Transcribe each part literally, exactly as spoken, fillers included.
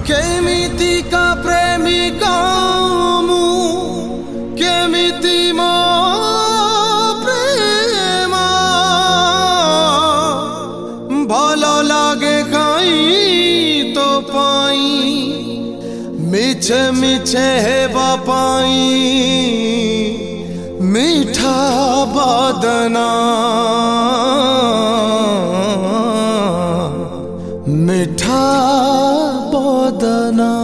केमितिका प्रेमिका मु केमिति मो प्रेम भल लागे कहीं तो पाई मिछे मिछे हेबा पाई मीठा बदना मीठा बदना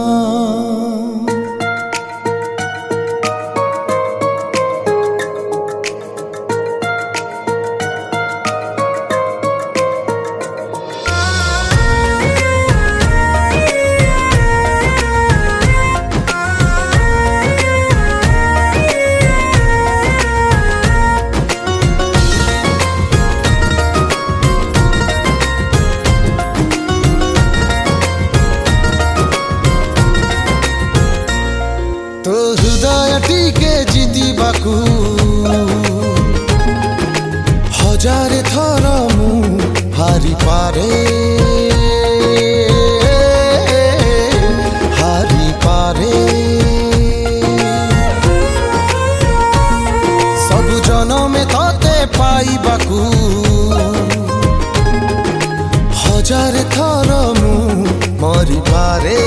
तो हृदय टीके जीती बाकू हजारे थर मु हारी पारे हारी पारे सब जनमे तते पाई बाकू हजारे थर मु मरी पारे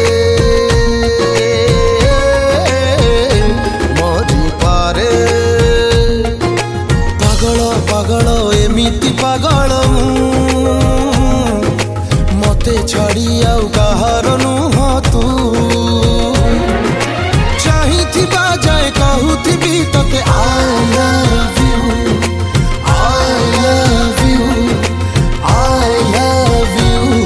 पागल एमिति पागल मते छाड़ी आउ कहार नुह तू चाहिथिबा जाए कहूथिबी तते I love you I love you I love you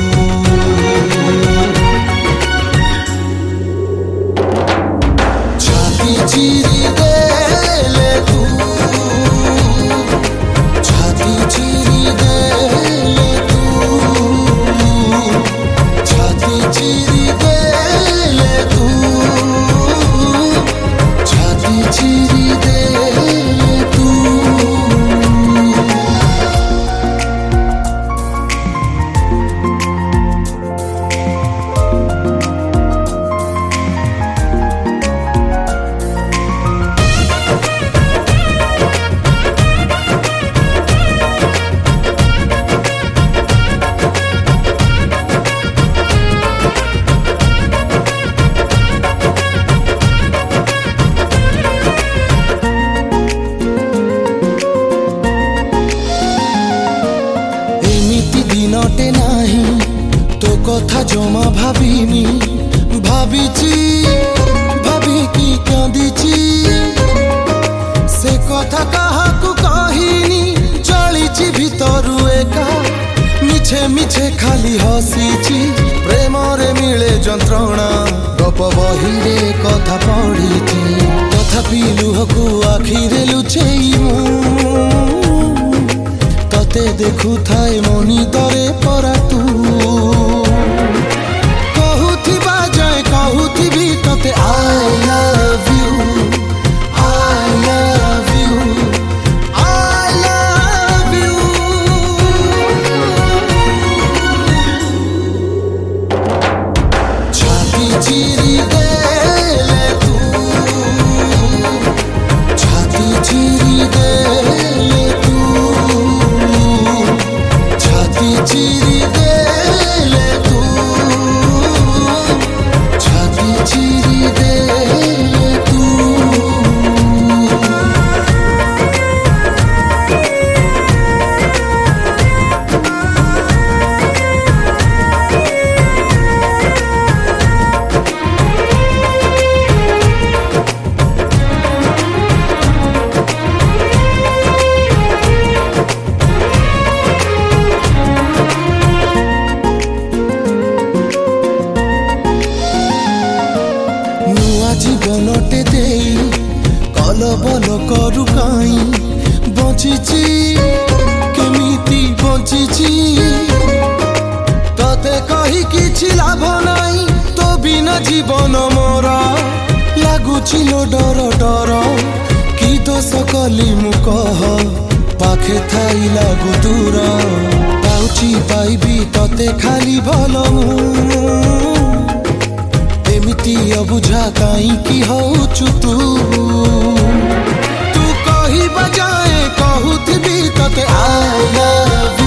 छाती चिरी देले तू दिनटे नाही तो कथा जमा भाविनी भाविची भाविकी कांदिची से कथा काहाकू कहिनी चलीची भितरु एका मिछे मिछे खाली हसीची प्रेम रे मिले जंत्रणा गप बहिरे कथा पढ़ीची तथापि लुहकू आखिरे लुचेई मु तते देखु थाए मनी तरे परा तू कहूथिबा जाए कहूथिबी तते I love you I love you I love you छाती चिरी देले तू छाती चिरी देले तू चिरी देले तू छाती चिरी देले तू जीवनटे दे कल बल करु काई बचिची केमिति बचिची तते कही किछि लाभ नाही तो बिना जीवन मोर लागुछि लो डर डर कि दोष कली मु कह पाखे थाई लागु दूर पाउछि पाइबी तते खाली भल एति अबुझा काई की होचु तू तू कही बजाए कहूथी तते आई लव